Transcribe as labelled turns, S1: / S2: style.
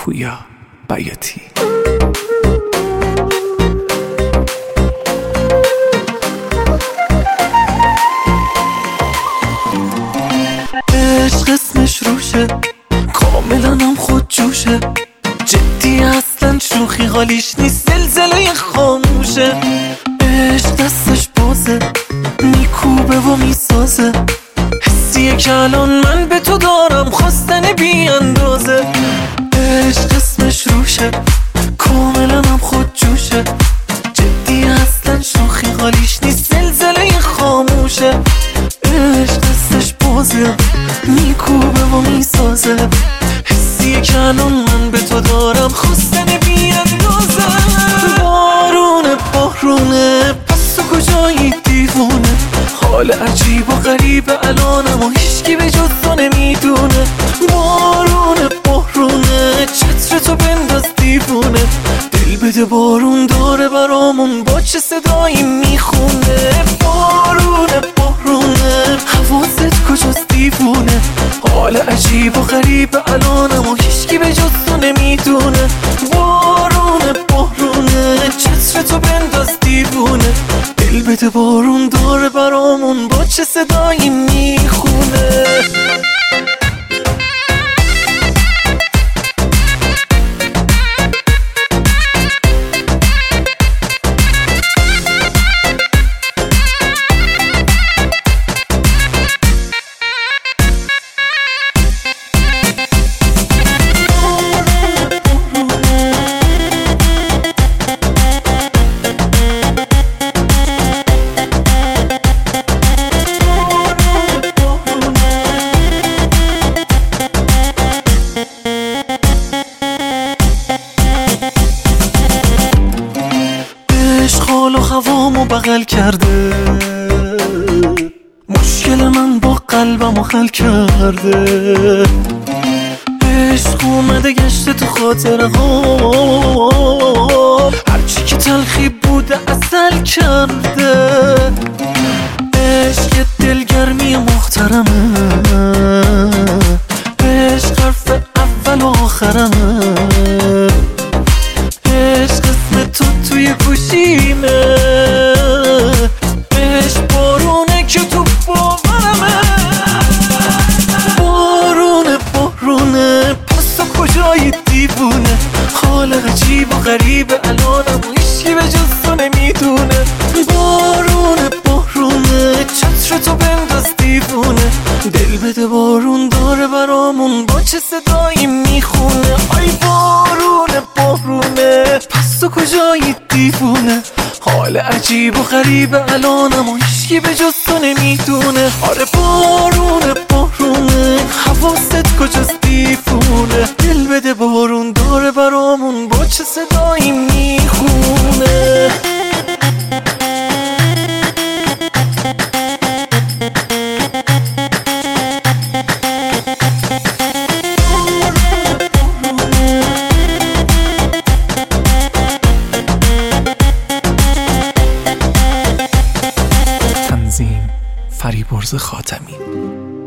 S1: پویا بیاتی. عشق اسمش روشه، کاملا هم خود جوشه، جدی اصلا شوخی حالیش نیست، زلزله خاموشه. عشق دستش بازه، میکوبه و میسازه، حسیه که الان من به تو دارم، خواستن بی اندازه. عشق اسمش روشه، کاملا هم خود جوشه، جدی اصلا شوخی حالیش نیست، زلزله خاموشه. عشق دستش بازه، میکوبه و میسازه، حسیه که الان من به تو دارم، خواستن بی اندازه. بارونه پس تو کجایی دیوونه، حال عجیب و غریب الانم و هیچکی به جز تو نمیدونه. بارونه چتر تو بنداز دیوونه، دل بده بارون داره برامون، با چه صدایی میخونه. بارونه حواست کجاست دیوونه، حال عجیب و غریب الانم و هیچکی به جز تو نمیدونه. بارونه چتر تو بنداز دیوونه، دل بده بارون داره برامون، با چه صدایی میخونه. حال و هوامو بغل کرده، مشکل من با قلبمو حل کرده. عشق اومده گشته تو خاطره ها، هرچی که تلخی بوده عسل کرده. عشق دلگرمی محترمه، عشق حرف اول و آخرمه، عشق اسم تو توی گوشیمه، عشق بارونه که تو باورمه. بارونه پس تو کجایی دیوونه، حال عجیب و غریب الانم و هیچکی به جز تو نمیدونه. بارونه چتر تو بنداز دیوونه، دل بده بارون داره برامون، با چه صدایی میخونه. آی بارونه پس تو کجایی دیوونه، حال عجیب و غریب الانم و هیچکی به جز تو نمیدونه. آره بارونه حواست کجاست دیوونه، دل بده بارون داره برامون، با چه صدایی میخونه. تنظیم فریبرز خاتمی.